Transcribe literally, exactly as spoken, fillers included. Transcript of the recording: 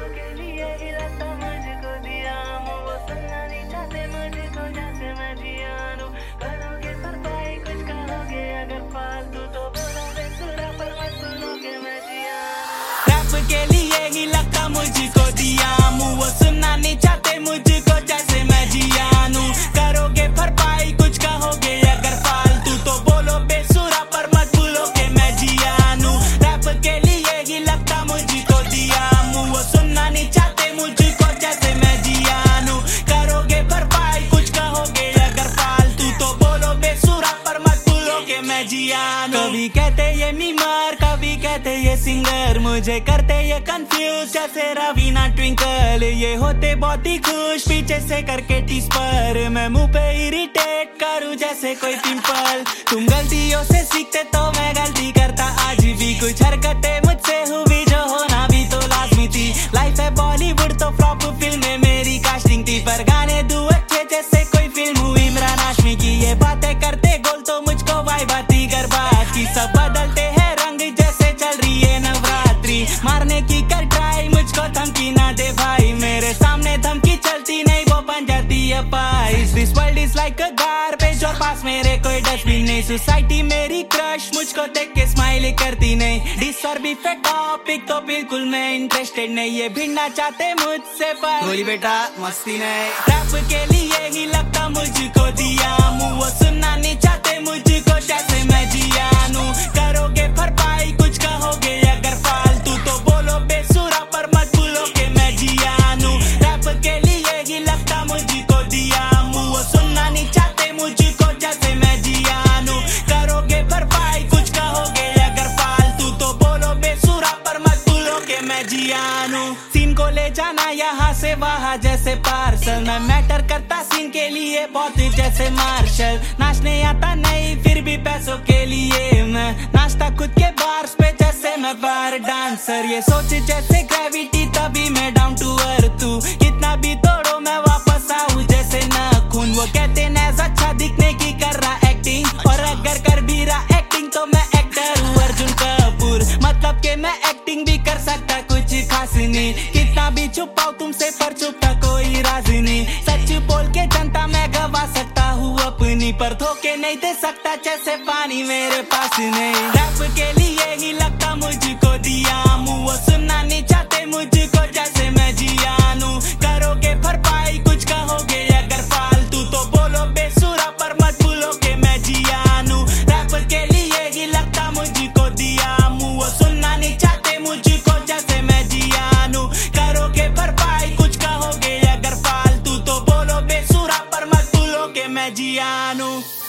के लिए ही लगता मुझको दिया हूँ, वो सुनना नहीं चाहते मुझको जैसे मैं जियानू। करोगे भरपाई कुछ कहोगे अगर फालतू, तो बोलो बेसुरा पर मत सुनोगे मैं जियानू। रैप के लिए ही लगता मुझको दिया हूँ, वो सुनना नहीं चाहते मुझको जैसे मैं जियानू। करोगे भरपाई कुछ कहोगे अगर फालतू, तो बोलो बेसुरा पर मत भूलो के मैं जियानू। रैप के लिए ही लगता मुझको दिया हूँ, वो सुनना नहीं चाहते मुझको जैसे मैं जियानू। करोगे भरपाई कुछ कहोगे अगर फालतू, तो बोलो बेसुरा पर मत भूलो के मैं जियानू। कभी कहते ये मीमर, कभी कहते ये सिंगर, मुझे करते ये कंफ्यूज जैसे रवीना ट्विंकल। ये होते बहुत ही खुश पीछे से करके टीस पर, मैं मुंह पे इरिटेट करूं जैसे कोई पिंपल। तुम गलतियों से सीखते तो मैं गलती करता आज भी, कुछ हरकतें मुझसे हुई जो होना भी तो लाजमी थी। लाइफ है बॉलीवुड तो फ्लॉप फिल्में मेरी कास्टिंग थी, पर गाने दू अच्छे जैसे कोई फिल्म हुई इमरान हाशमी की। ये बातें करते गोल तो मुझको वाई बाती कर बात की, सब बदलते हैं रंग जैसे चल रही है नवरात्रि। मारने की कर ट्राई मुझको धमकी ना दे भाई, मेरे सामने धमकी चलती नहीं वो बन जाती है पाइस। This world is like a garbage और पास मेरे कोई डस्टबिन नहीं। सोसाइटी मेरी क्रश मुझको देख के स्माइल करती नहीं। डिस और भी पे टॉपिक तो बिल्कुल मैं इंटरेस्टेड नहीं, ये भिड़ना चाहते मुझसे पर बोली बेटा मस्ती नहीं। रैप के लिए ही लगता मुझको दिया हूँ, वो सुनना नहीं चाहते मुझको जैसे मैं जियानू। करोगे भरपाई कुछ कहोगे अगर फालतू, तो बोलो बेसुरा पर मत भूलो के मैं जियानू। रैप के लिए ही लगता मुझको दिया हूँ, वो सुनना नहीं चाहते मुझको जैसे मैं जियानू। करोगे भरपाई कुछ कहोगे अगर फालतू, तो बोलो बेसुरा पर मत भूलो के मैं जियानू। सीन को ले जाना यहाँ से वहाँ जैसे पार्सल, मैं मैटर करता सीन के लिए बहुत जैसे मार्शल। नाचने आता नहीं फिर भी पैसों के लिए मैं नाचता खुद के बार्स पे जैसे मैं बार डांसर। ये सोच जैसे ग्रेविटी तभी मैं डाउन टू अर्थ हूँ, कितना भी तोड़ो मैं वापस आऊँ जैसे नाखून। वो कहते नैज अच्छा दिखने की कर रहा एक्टिंग, और अगर कर भी रहा एक्टिंग तो मैं एक्टर हूँ अर्जुन कपूर। मतलब के मैं एक्टिंग भी कर सकता कुछ खास नहीं, कितना भी छुपाऊं तुमसे पर छुपता कोई राज नहीं। सच बोल के जनता मैं गवा सकता हूँ अपनी, पर धोखे नहीं दे सकता जैसे पानी मेरे पास नहीं। रैप के लिए ही लगता मुझको दिया हूँ, वो सुनना नहीं चाहते मुझको जैसे मैं जियानू। करोगे भरपाई कुछ कहोगे अगर फालतू, तो बोलो बेसुरा पर मत भूलो के मैं जियानू। रैप के लिए ही लगता मुझको दिया हूँ, वो सुनना नहीं चाहते मुझको जैसे मैं जियानू। करोगे भरपाई कुछ कहोगे अगर फालतू, तो बोलो बेसुरा पर मत भूलो के मैं जियानू।